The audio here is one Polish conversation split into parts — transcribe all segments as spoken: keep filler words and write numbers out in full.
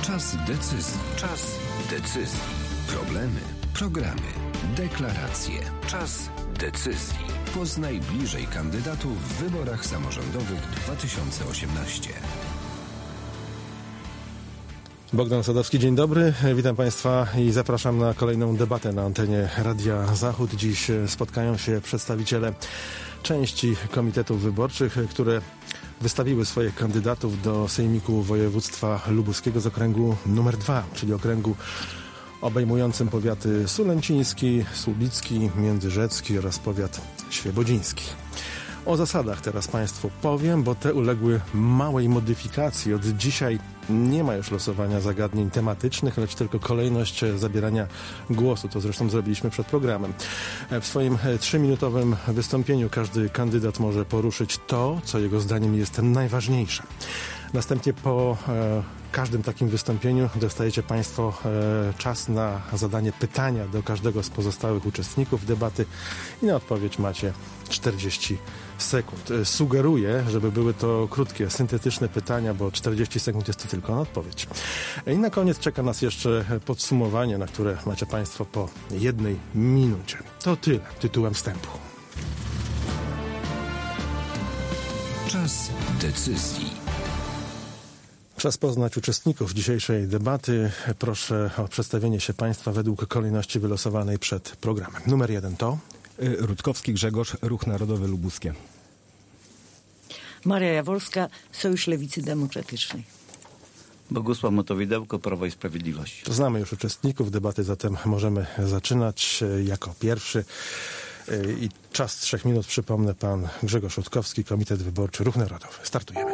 Czas decyzji. Czas decyzji. Problemy, programy, deklaracje. Czas decyzji. Poznaj bliżej kandydatów w wyborach samorządowych dwa tysiące osiemnaście. Bogdan Sadowski, dzień dobry. Witam Państwa i zapraszam na kolejną debatę na antenie Radia Zachód. Dziś spotkają się przedstawiciele części komitetów wyborczych, które wystawiły swoich kandydatów do Sejmiku Województwa Lubuskiego z okręgu numer dwa, czyli okręgu obejmującym powiaty sulęciński, słubicki, międzyrzecki oraz powiat świebodziński. O zasadach teraz Państwu powiem, bo te uległy małej modyfikacji. Od dzisiaj nie ma już losowania zagadnień tematycznych, lecz tylko kolejność zabierania głosu. To zresztą zrobiliśmy przed programem. W swoim trzyminutowym wystąpieniu każdy kandydat może poruszyć to, co jego zdaniem jest najważniejsze. Następnie po e, każdym takim wystąpieniu dostajecie Państwo e, czas na zadanie pytania do każdego z pozostałych uczestników debaty i na odpowiedź macie czterdzieści sekund. E, sugeruję, żeby były to krótkie, syntetyczne pytania, bo czterdzieści sekund jest to tylko na odpowiedź. E, I na koniec czeka nas jeszcze podsumowanie, na które macie Państwo po jednej minucie. To tyle tytułem wstępu. Czas decyzji. Czas poznać uczestników dzisiejszej debaty. Proszę o przedstawienie się Państwa według kolejności wylosowanej przed programem. Numer jeden to... Rutkowski Grzegorz, Ruch Narodowy Lubuskie. Maria Jaworska, Sojusz Lewicy Demokratycznej. Bogusław Motowidełko, Prawo i Sprawiedliwość. Znamy już uczestników debaty, zatem możemy zaczynać. Jako pierwszy i czas trzech minut, przypomnę, pan Grzegorz Rutkowski, Komitet Wyborczy Ruch Narodowy. Startujemy.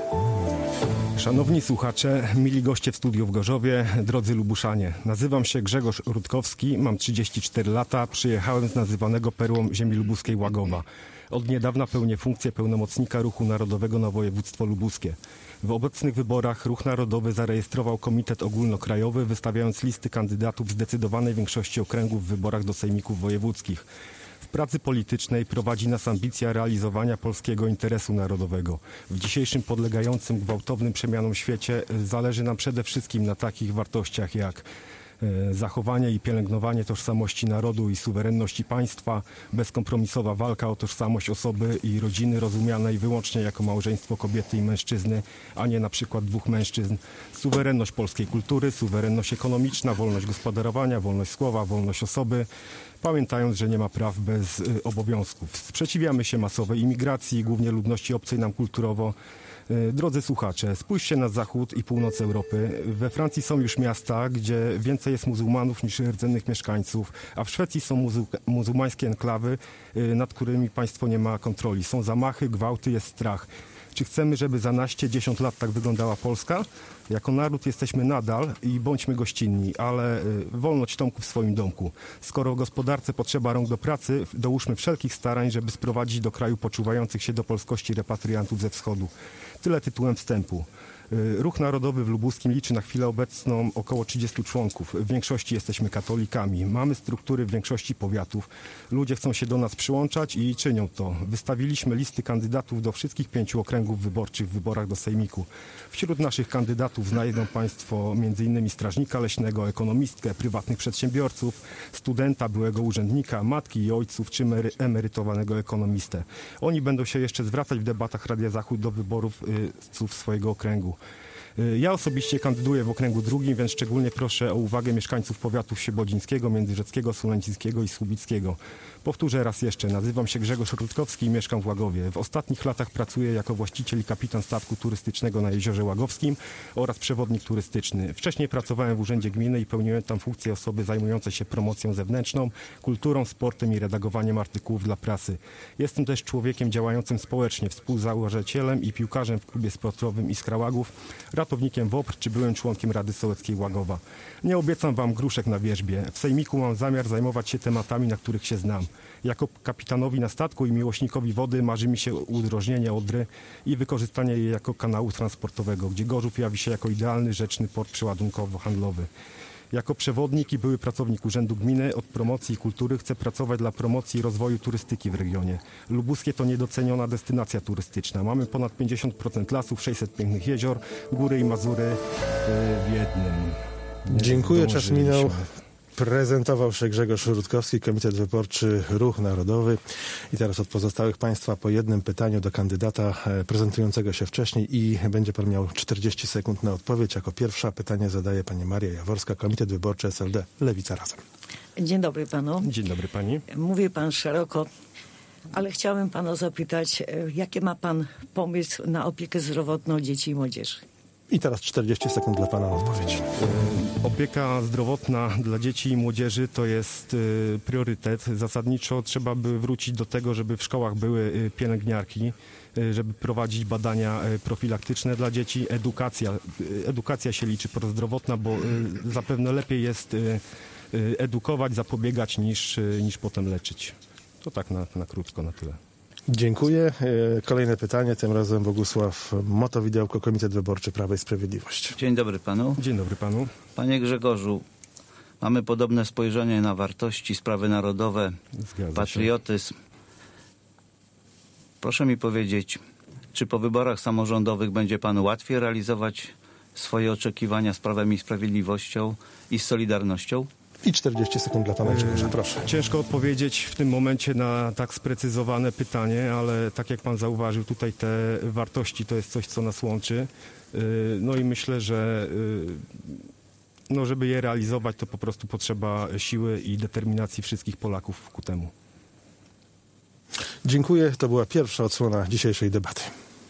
Szanowni słuchacze, mili goście w studiu w Gorzowie, drodzy Lubuszanie. Nazywam się Grzegorz Rutkowski, mam trzydzieści cztery lata, przyjechałem z nazywanego perłą ziemi lubuskiej Łagowa. Od niedawna pełnię funkcję pełnomocnika Ruchu Narodowego na województwo lubuskie. W obecnych wyborach Ruch Narodowy zarejestrował Komitet Ogólnokrajowy, wystawiając listy kandydatów w zdecydowanej większości okręgów w wyborach do sejmików wojewódzkich. W pracy politycznej prowadzi nas ambicja realizowania polskiego interesu narodowego. W dzisiejszym podlegającym gwałtownym przemianom świecie zależy nam przede wszystkim na takich wartościach jak zachowanie i pielęgnowanie tożsamości narodu i suwerenności państwa, bezkompromisowa walka o tożsamość osoby i rodziny rozumianej wyłącznie jako małżeństwo kobiety i mężczyzny, a nie na przykład dwóch mężczyzn, suwerenność polskiej kultury, suwerenność ekonomiczna, wolność gospodarowania, wolność słowa, wolność osoby, pamiętając, że nie ma praw bez y, obowiązków. Sprzeciwiamy się masowej imigracji, głównie ludności obcej nam kulturowo. Drodzy słuchacze, spójrzcie na zachód i północ Europy. We Francji są już miasta, gdzie więcej jest muzułmanów niż rdzennych mieszkańców, a w Szwecji są muzu- muzułmańskie enklawy, nad którymi państwo nie ma kontroli. Są zamachy, gwałty, jest strach. Czy chcemy, żeby za naście, dziesiąt lat tak wyglądała Polska? Jako naród jesteśmy nadal i bądźmy gościnni, ale wolność Tomku w swoim domku. Skoro gospodarce potrzeba rąk do pracy, dołóżmy wszelkich starań, żeby sprowadzić do kraju poczuwających się do polskości repatriantów ze wschodu. Tyle tytułem wstępu. Ruch Narodowy w Lubuskim liczy na chwilę obecną około trzydziestu członków. W większości jesteśmy katolikami. Mamy struktury w większości powiatów. Ludzie chcą się do nas przyłączać i czynią to. Wystawiliśmy listy kandydatów do wszystkich pięciu okręgów wyborczych w wyborach do Sejmiku. Wśród naszych kandydatów znajdą Państwo między innymi strażnika leśnego, ekonomistkę, prywatnych przedsiębiorców, studenta, byłego urzędnika, matki i ojców czy emerytowanego ekonomistę. Oni będą się jeszcze zwracać w debatach Radia Zachód do wyborów y, swojego okręgu. Ja osobiście kandyduję w okręgu drugim, więc szczególnie proszę o uwagę mieszkańców powiatów świebodzińskiego, międzyrzeckiego, sulęcińskiego i słubickiego. Powtórzę raz jeszcze, nazywam się Grzegorz Rutkowski i mieszkam w Łagowie. W ostatnich latach pracuję jako właściciel i kapitan statku turystycznego na Jeziorze Łagowskim oraz przewodnik turystyczny. Wcześniej pracowałem w Urzędzie Gminy i pełniłem tam funkcję osoby zajmującej się promocją zewnętrzną, kulturą, sportem i redagowaniem artykułów dla prasy. Jestem też człowiekiem działającym społecznie, współzałożycielem i piłkarzem w klubie sportowym Iskra Łagów, ratownikiem WOPR czy byłym członkiem Rady Sołeckiej Łagowa. Nie obiecam wam gruszek na wierzbie. W Sejmiku mam zamiar zajmować się tematami, na których się znam. Jako kapitanowi na statku i miłośnikowi wody marzy mi się udrożnienie Odry i wykorzystanie jej jako kanału transportowego, gdzie Gorzów jawi się jako idealny, rzeczny port przeładunkowo-handlowy. Jako przewodnik i były pracownik Urzędu Gminy od promocji i kultury chcę pracować dla promocji i rozwoju turystyki w regionie. Lubuskie to niedoceniona destynacja turystyczna. Mamy ponad pięćdziesiąt procent lasów, sześćset pięknych jezior, góry i Mazury yy, w jednym. Nie Dziękuję, czas minął. zdążyliśmy. Prezentował się Grzegorz Rutkowski, Komitet Wyborczy Ruch Narodowy. I teraz od pozostałych państwa po jednym pytaniu do kandydata e, prezentującego się wcześniej i będzie pan miał czterdzieści sekund na odpowiedź. Jako pierwsza pytanie zadaje pani Maria Jaworska, Komitet Wyborczy S L D Lewica Razem. Dzień dobry panu. Dzień dobry pani. Mówi pan szeroko, ale chciałbym pana zapytać, e, jaki ma pan pomysł na opiekę zdrowotną dzieci i młodzieży? I teraz czterdzieści sekund dla pana na odpowiedź. Opieka zdrowotna dla dzieci i młodzieży to jest y, priorytet. Zasadniczo trzeba by wrócić do tego, żeby w szkołach były y, pielęgniarki, y, żeby prowadzić badania y, profilaktyczne dla dzieci. Edukacja, y, edukacja się liczy prozdrowotna, bo y, zapewne lepiej jest y, y, edukować, zapobiegać niż, y, niż potem leczyć. To tak na, na krótko, na tyle. Dziękuję. E, Kolejne pytanie, tym razem Bogusław Motowidełko, Komitet Wyborczy Prawo i Sprawiedliwość. Dzień dobry panu. Dzień dobry panu. Panie Grzegorzu, mamy podobne spojrzenie na wartości, sprawy narodowe, Zgadza się. patriotyzm. Proszę mi powiedzieć, czy po wyborach samorządowych będzie panu łatwiej realizować swoje oczekiwania z Prawem i Sprawiedliwością i z Solidarnością? I czterdzieści sekund dla pana Grzegorza, proszę. Ciężko odpowiedzieć w tym momencie na tak sprecyzowane pytanie, ale tak jak pan zauważył, tutaj te wartości to jest coś, co nas łączy. Yy, No i myślę, że yy, no żeby je realizować, to po prostu potrzeba siły i determinacji wszystkich Polaków ku temu. Dziękuję. To była pierwsza odsłona dzisiejszej debaty.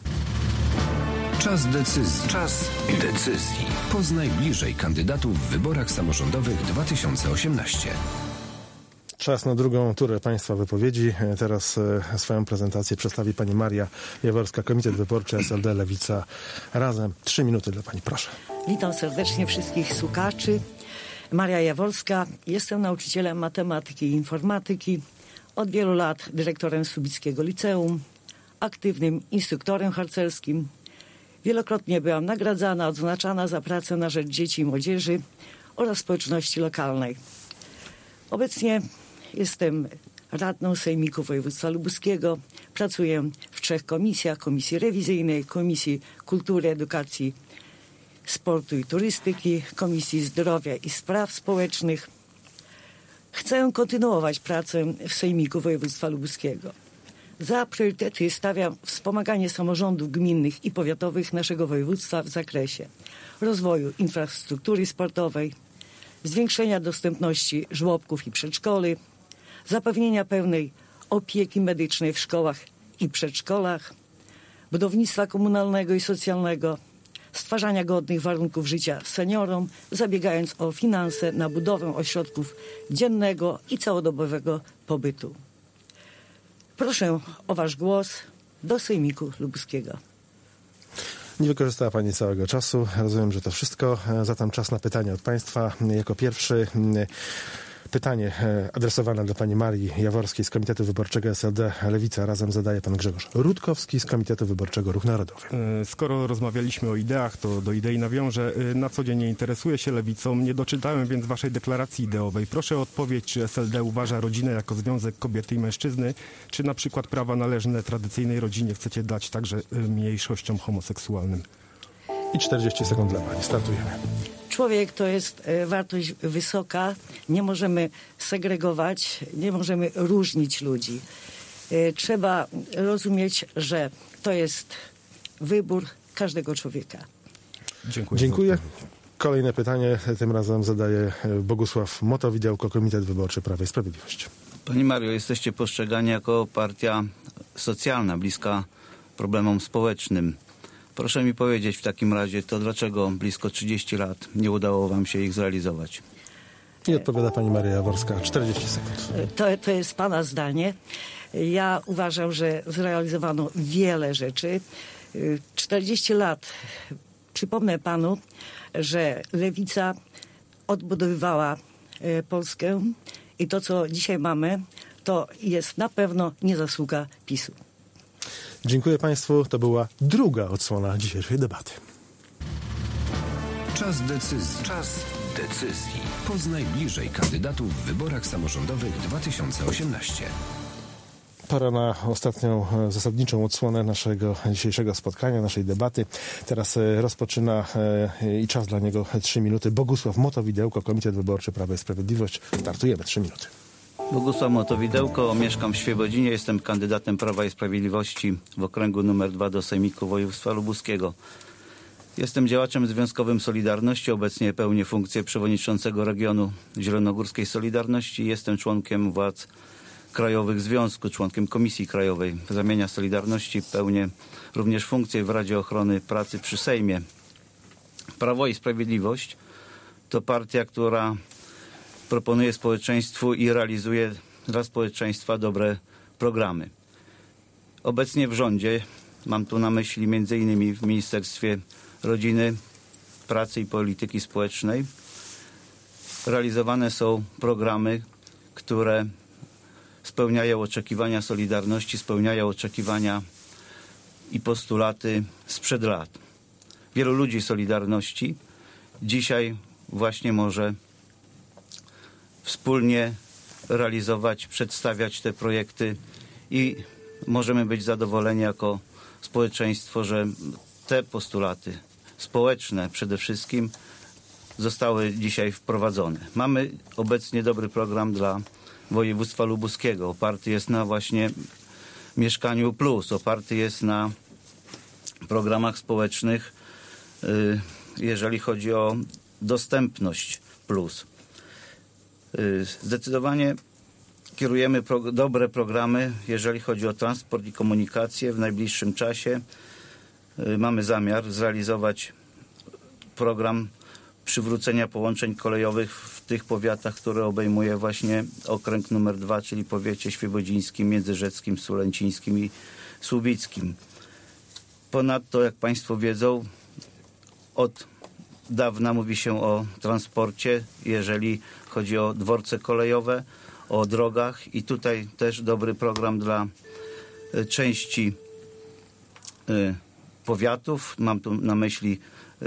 Czas decyzji. Czas decyzji. Poznaj bliżej kandydatów w wyborach samorządowych dwa tysiące osiemnaście. Czas na drugą turę państwa wypowiedzi. Teraz e, swoją prezentację przedstawi pani Maria Jaworska, Komitet Wyborczy S L D Lewica Razem. Trzy minuty dla pani, proszę. Witam serdecznie wszystkich słuchaczy. Maria Jaworska, jestem nauczycielem matematyki i informatyki. Od wielu lat dyrektorem Słubickiego Liceum, aktywnym instruktorem harcerskim. Wielokrotnie byłam nagradzana, odznaczana za pracę na rzecz dzieci i młodzieży oraz społeczności lokalnej. Obecnie jestem radną Sejmiku Województwa Lubuskiego. Pracuję w trzech komisjach. Komisji rewizyjnej, Komisji Kultury, Edukacji, Sportu i Turystyki, Komisji Zdrowia i Spraw Społecznych. Chcę kontynuować pracę w Sejmiku Województwa Lubuskiego. Za priorytety stawiam wspomaganie samorządów gminnych i powiatowych naszego województwa w zakresie rozwoju infrastruktury sportowej, zwiększenia dostępności żłobków i przedszkoli, zapewnienia pełnej opieki medycznej w szkołach i przedszkolach, budownictwa komunalnego i socjalnego, stwarzania godnych warunków życia seniorom, zabiegając o finanse na budowę ośrodków dziennego i całodobowego pobytu. Proszę o wasz głos do Sejmiku Lubuskiego. Nie wykorzystała pani całego czasu. Rozumiem, że to wszystko. Zatem czas na pytanie od państwa. Jako pierwszy pytanie adresowane do pani Marii Jaworskiej z Komitetu Wyborczego S L D Lewica Razem zadaje pan Grzegorz Rutkowski z Komitetu Wyborczego Ruch Narodowy. Skoro rozmawialiśmy o ideach, to do idei nawiążę. Na co dzień nie interesuję się lewicą, nie doczytałem więc waszej deklaracji ideowej. Proszę o odpowiedź, czy S L D uważa rodzinę jako związek kobiety i mężczyzny, czy na przykład prawa należne tradycyjnej rodzinie chcecie dać także mniejszościom homoseksualnym? I czterdzieści sekund dla pani. Startujemy. Człowiek to jest e, wartość wysoka. Nie możemy segregować, nie możemy różnić ludzi. E, trzeba rozumieć, że to jest wybór każdego człowieka. Dziękuję. Dziękuję. Kolejne pytanie tym razem zadaje Bogusław Motowidełko, Komitet Wyborczy Prawo i Sprawiedliwość. Pani Mario, jesteście postrzegani jako partia socjalna, bliska problemom społecznym. Proszę mi powiedzieć w takim razie, to dlaczego blisko trzydzieści lat nie udało wam się ich zrealizować? I odpowiada pani Maria Jaworska. czterdzieści sekund. To, to jest pana zdanie. Ja uważam, że zrealizowano wiele rzeczy. czterdzieści lat. Przypomnę panu, że Lewica odbudowywała Polskę i to, co dzisiaj mamy, to jest na pewno nie zasługa PiSu. Dziękuję państwu. To była druga odsłona dzisiejszej debaty. Czas decyzji. Czas decyzji. Poznaj bliżej kandydatów w wyborach samorządowych dwa tysiące osiemnaście. Pora na ostatnią zasadniczą odsłonę naszego dzisiejszego spotkania, naszej debaty. Teraz rozpoczyna i czas dla niego trzy minuty. Bogusław Motowidełko, Komitet Wyborczy Prawo i Sprawiedliwość. Startujemy, trzy minuty. Bogusław Motowidełko, mieszkam w Świebodzinie, jestem kandydatem Prawa i Sprawiedliwości w okręgu numer dwa do Sejmiku Województwa Lubuskiego. Jestem działaczem związkowym Solidarności, obecnie pełnię funkcję przewodniczącego regionu Zielonogórskiej Solidarności. Jestem członkiem władz krajowych związku, członkiem Komisji Krajowej z ramienia Solidarności. Pełnię również funkcję w Radzie Ochrony Pracy przy Sejmie. Prawo i Sprawiedliwość to partia, która proponuje społeczeństwu i realizuje dla społeczeństwa dobre programy. Obecnie w rządzie, mam tu na myśli między innymi w Ministerstwie Rodziny, Pracy i Polityki Społecznej, realizowane są programy, które spełniają oczekiwania Solidarności, spełniają oczekiwania i postulaty sprzed lat. Wielu ludzi Solidarności dzisiaj właśnie może wspólnie realizować, przedstawiać te projekty i możemy być zadowoleni jako społeczeństwo, że te postulaty społeczne przede wszystkim zostały dzisiaj wprowadzone. Mamy obecnie dobry program dla województwa lubuskiego. Oparty jest na właśnie Mieszkaniu Plus, oparty jest na programach społecznych, jeżeli chodzi o dostępność plus. Zdecydowanie kierujemy pro, dobre programy, jeżeli chodzi o transport i komunikację. W najbliższym czasie mamy zamiar zrealizować program przywrócenia połączeń kolejowych w tych powiatach, które obejmuje właśnie okręg numer dwa, czyli powiecie świebodzińskim, międzyrzeckim, sulęcińskim i słubickim. Ponadto, jak Państwo wiedzą, od dawna mówi się o transporcie, jeżeli chodzi o dworce kolejowe, o drogach i tutaj też dobry program dla części powiatów. Mam tu na myśli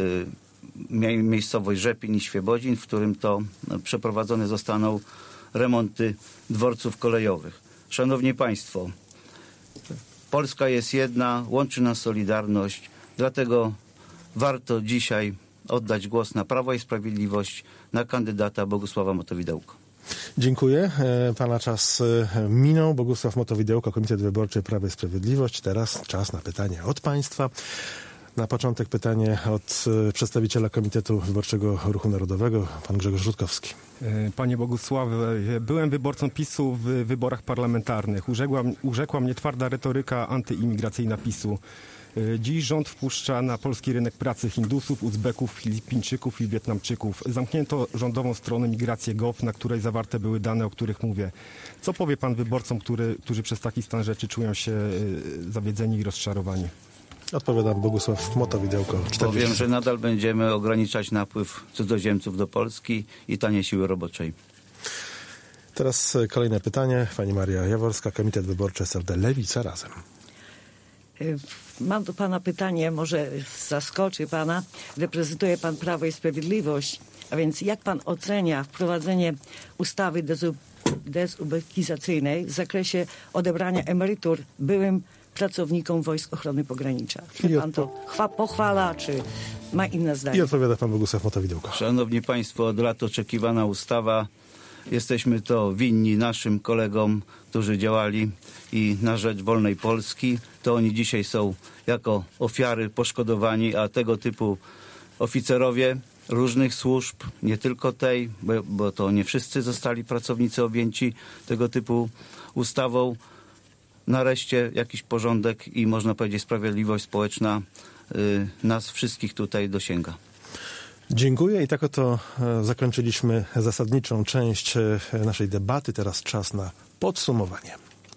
miejscowość Rzepin i Świebodzin, w którym to przeprowadzone zostaną remonty dworców kolejowych. Szanowni Państwo, Polska jest jedna, łączy nas solidarność, dlatego warto dzisiaj oddać głos na Prawo i Sprawiedliwość, na kandydata Bogusława Motowidełko. Dziękuję. Pana czas minął. Bogusław Motowidełko, Komitet Wyborczy Prawo i Sprawiedliwość. Teraz czas na pytanie od Państwa. Na początek pytanie od przedstawiciela Komitetu Wyborczego Ruchu Narodowego, pan Grzegorz Rutkowski. Panie Bogusławie, byłem wyborcą PiSu w wyborach parlamentarnych. Urzekła, urzekła mnie twarda retoryka antyimigracyjna PiSu. Dziś rząd wpuszcza na polski rynek pracy Hindusów, Uzbeków, Filipińczyków i Wietnamczyków. Zamknięto rządową stronę migrację kropka gov, na której zawarte były dane, o których mówię. Co powie pan wyborcom, który, którzy przez taki stan rzeczy czują się zawiedzeni i rozczarowani? Odpowiadam Bogusław Motowidełko. Powiem, że nadal będziemy ograniczać napływ cudzoziemców do Polski i tanie siły roboczej. Teraz kolejne pytanie. Pani Maria Jaworska, Komitet Wyborczy S L D Lewica Razem. Mam do pana pytanie, może zaskoczy pana. Reprezentuje pan Prawo i Sprawiedliwość, a więc jak pan ocenia wprowadzenie ustawy dezubekizacyjnej w zakresie odebrania emerytur byłym pracownikom Wojsk Ochrony Pogranicza? Czy pan to chwa, pochwala, czy ma inne zdanie? I odpowiada pan Bogusław Motowidełko. Szanowni Państwo, od lat oczekiwana ustawa. Jesteśmy to winni naszym kolegom, którzy działali i na rzecz wolnej Polski. To oni dzisiaj są jako ofiary poszkodowani, a tego typu oficerowie różnych służb, nie tylko tej, bo, bo to nie wszyscy zostali pracownicy objęci tego typu ustawą. Nareszcie jakiś porządek i można powiedzieć sprawiedliwość społeczna y, nas wszystkich tutaj dosięga. Dziękuję i tak oto zakończyliśmy zasadniczą część naszej debaty. Teraz czas na podsumowanie.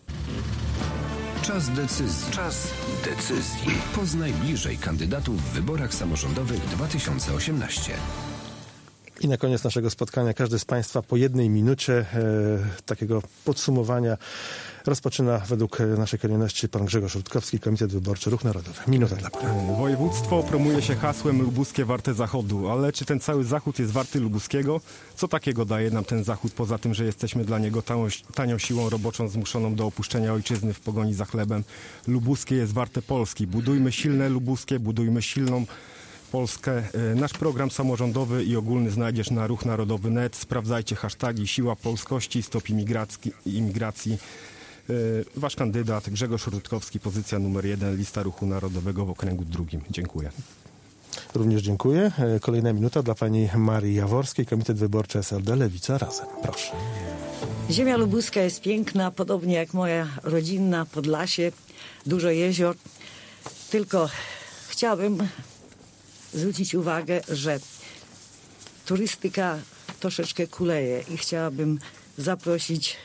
Czas decyzji. Czas decyzji. Poznaj bliżej kandydatów w wyborach samorządowych dwa tysiące osiemnaście. I na koniec naszego spotkania każdy z Państwa po jednej minucie e, takiego podsumowania rozpoczyna według naszej kolejności pan Grzegorz Rutkowski, Komitet Wyborczy Ruch Narodowy. Minuta dla pana. Województwo promuje się hasłem lubuskie warte zachodu, ale czy ten cały zachód jest warty lubuskiego? Co takiego daje nam ten zachód, poza tym, że jesteśmy dla niego tanią, tanią siłą roboczą zmuszoną do opuszczenia ojczyzny w pogoni za chlebem? Lubuskie jest warte Polski. Budujmy silne lubuskie, budujmy silną Polskę. Nasz program samorządowy i ogólny znajdziesz na ruch narodowy kropka net. Sprawdzajcie hashtagi Siła Polskości, Stop imigracji. imigracji. Wasz kandydat Grzegorz Rutkowski, pozycja numer jeden, lista Ruchu Narodowego w okręgu drugim. Dziękuję. Również dziękuję. Kolejna minuta dla pani Marii Jaworskiej, Komitet Wyborczy S L D Lewica Razem. Proszę. Ziemia lubuska jest piękna, podobnie jak moja rodzinna Podlasie, dużo jezior. Tylko chciałabym zwrócić uwagę, że turystyka troszeczkę kuleje i chciałabym zaprosić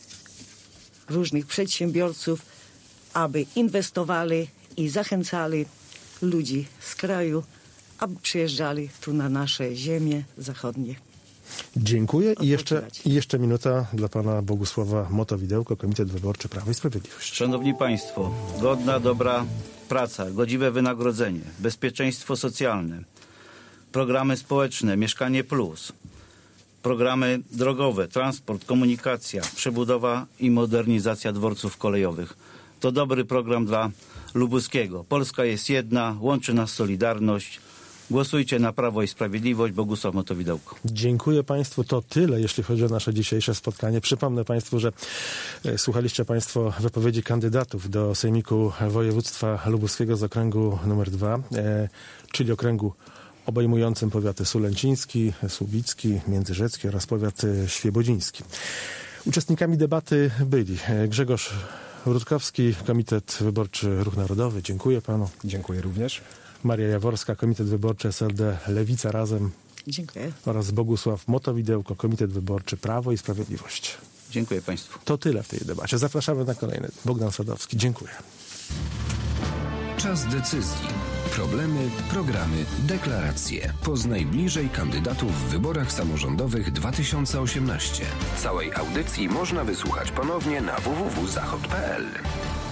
różnych przedsiębiorców, aby inwestowali i zachęcali ludzi z kraju, aby przyjeżdżali tu na nasze ziemie zachodnie. Dziękuję. I jeszcze, i jeszcze minuta dla pana Bogusława Motowidełko, Komitet Wyborczy Prawo i Sprawiedliwość. Szanowni Państwo, godna, dobra praca, godziwe wynagrodzenie, bezpieczeństwo socjalne, programy społeczne, Mieszkanie Plus, programy drogowe, transport, komunikacja, przebudowa i modernizacja dworców kolejowych. To dobry program dla lubuskiego. Polska jest jedna, łączy nas solidarność. Głosujcie na Prawo i Sprawiedliwość. Bogusław Motowidełko. Dziękuję Państwu. To tyle, jeśli chodzi o nasze dzisiejsze spotkanie. Przypomnę Państwu, że e, słuchaliście Państwo wypowiedzi kandydatów do Sejmiku Województwa Lubuskiego z okręgu numer dwa, e, czyli okręgu obejmującym powiaty sulęciński, słubicki, międzyrzecki oraz powiat świebodziński. Uczestnikami debaty byli Grzegorz Rutkowski, Komitet Wyborczy Ruch Narodowy. Dziękuję panu. Dziękuję również. Maria Jaworska, Komitet Wyborczy S L D Lewica Razem. Dziękuję. Oraz Bogusław Motowidełko, Komitet Wyborczy Prawo i Sprawiedliwość. Dziękuję Państwu. To tyle w tej debacie. Zapraszamy na kolejny. Bogdan Sadowski. Dziękuję. Czas decyzji. Problemy, programy, deklaracje. Poznaj bliżej kandydatów w wyborach samorządowych dwa tysiące osiemnaście. Całej audycji można wysłuchać ponownie na w w w kropka zachod kropka p l.